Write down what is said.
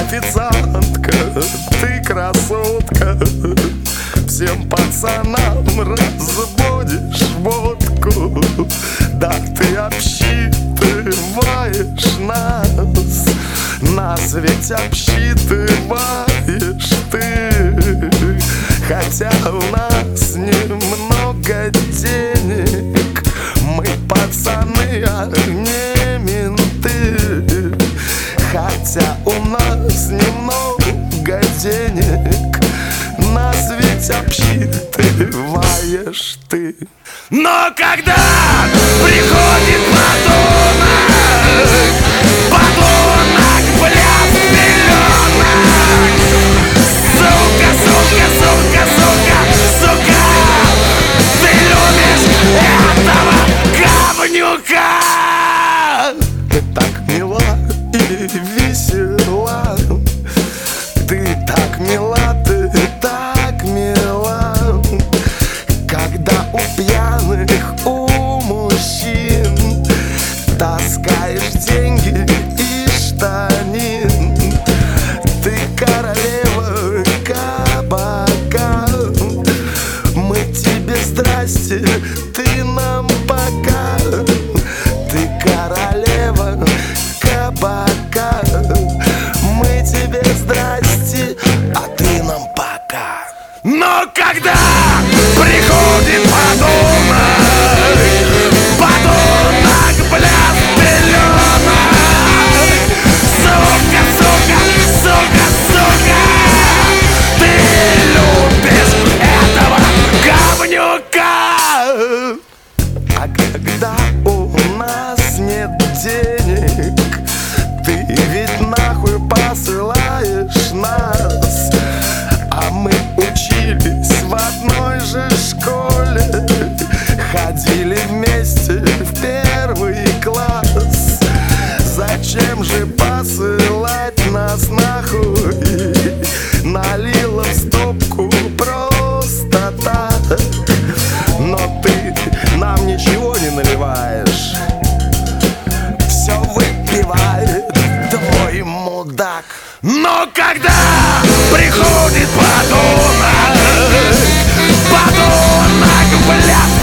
официантка, ты красотка. Всем пацанам разводишь водку. Да ты обсчитываешь нас. Нас ведь обсчитываешь ты. Хотя у нас немного денег, мы пацаны, а не менты. Хотя у нас немного денег, нас ведь обсчитываешь ты. Но когда приходит подонок, бляд миллионок, сука, сука, сука, сука, сука, ты любишь этого говнюка. Ты так мила и весела, ты так мила, ты так мила. Когда у пьяных, у мужчин таскаешь деньги и штанин, ты королева кабака. Мы тебе здрасте, ты нам пока. Ты королева кабака. Мы тебе здрасте, а ты нам пока. Но когда приходит подонок, бляд миллионок, сука, сука, сука, сука, ты любишь этого говнюка. А когда у нас нет денег, ты ведь нахуй посылаешь нас. А мы учились в одной же школе, ходили вместе в первый класс. Зачем же посылать нас нахуй? Налила в стопку просто так. Но ты нам ничего не наливаешь, все выпивает твой мудак. Но когда приходит подонок, бляд